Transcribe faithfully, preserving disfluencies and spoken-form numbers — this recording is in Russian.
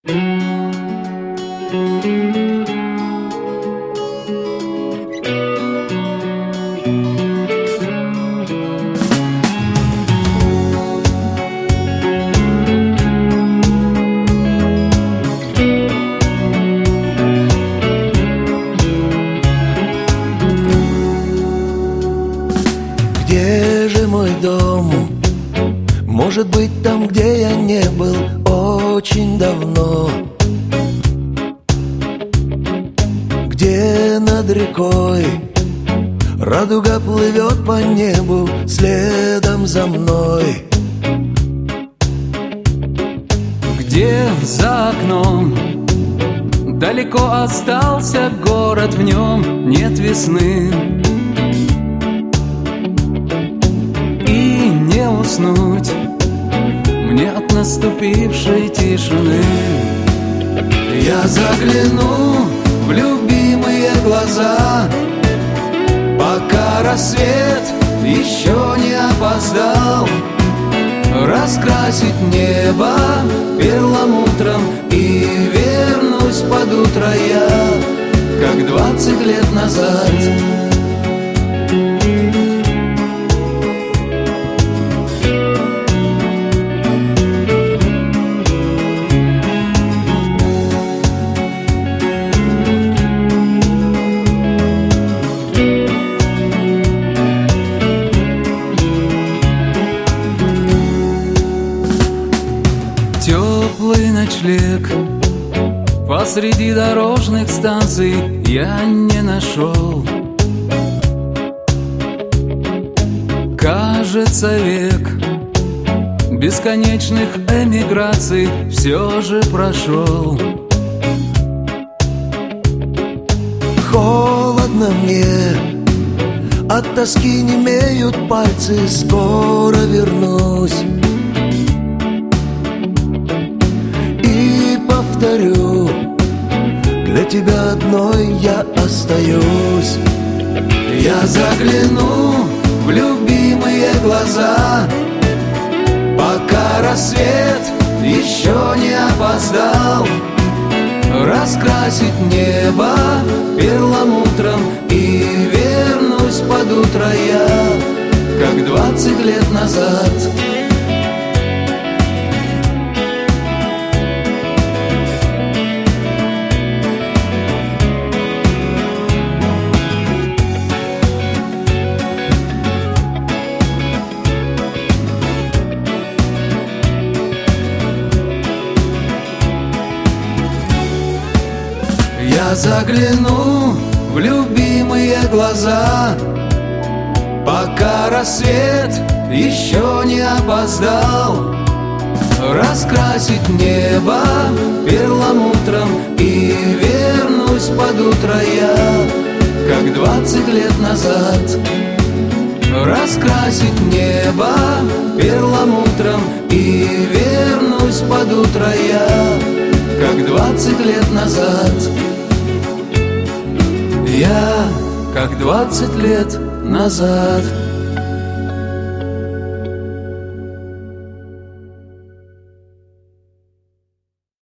Где же мой дом? Может быть, там, где я не был очень давно, где над рекой радуга плывет по небу следом за мной. Где за окном далеко остался город, в нем нет весны, и не уснуть мне от наступившей тишины. Я загляну в любимые глаза, пока рассвет еще не опоздал, раскрасить небо перламутром, и вернусь под утро я, как двадцать лет назад. Теплый ночлег посреди дорожных станций я не нашел. Кажется, век бесконечных эмиграций все же прошел. Холодно мне, от тоски немеют пальцы, скоро вернусь. Повторю, для тебя одной я остаюсь. Я загляну в любимые глаза, пока рассвет еще не опоздал, раскрасить небо перламутром, и вернусь под утро я, как двадцать лет назад. Я загляну в любимые глаза, пока рассвет еще не опоздал, раскрасить небо перламутром, и вернусь под утро я, как двадцать лет назад. Раскрасить небо перламутром, и вернусь под утро я, как двадцать лет назад. Я, как двадцать лет назад.